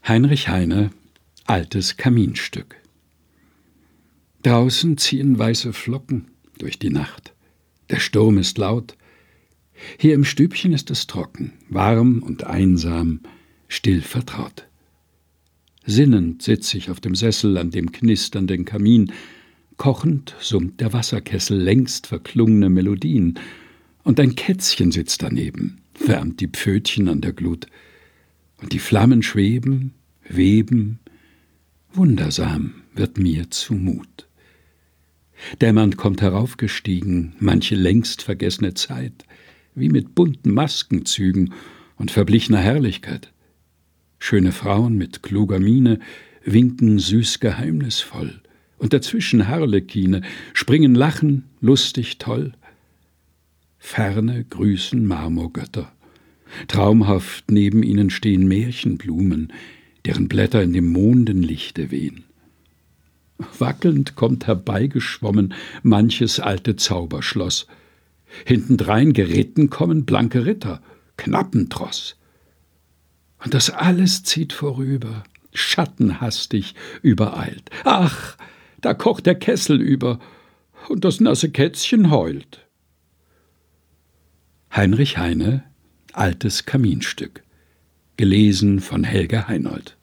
Heinrich Heine, altes Kaminstück. Draußen ziehen weiße Flocken durch die Nacht. Der Sturm ist laut. Hier im Stübchen ist es trocken, warm und einsam, still vertraut. Sinnend sitz ich auf dem Sessel an dem knisternden Kamin. Kochend summt der Wasserkessel längst verklungene Melodien. Und ein Kätzchen sitzt daneben, wärmt die Pfötchen an der Glut. Und die Flammen schweben, weben, wundersam wird mir zumut. Dämmernd kommt heraufgestiegen manche längst vergessene Zeit, wie mit bunten Maskenzügen und verblichener Herrlichkeit. Schöne Frauen mit kluger Miene winken süß geheimnisvoll, und dazwischen Harlekine springen lachen lustig toll. Ferne grüßen Marmorgötter. Traumhaft neben ihnen stehen Märchenblumen, deren Blätter in dem Mondenlichte wehen. Wackelnd kommt herbeigeschwommen manches alte Zauberschloss. Hintendrein geritten kommen blanke Ritter, Knappentross. Und das alles zieht vorüber, schattenhastig übereilt. Ach, da kocht der Kessel über, und das nasse Kätzchen heult. Heinrich Heine, altes Kaminstück. Gelesen von Helga Heinold.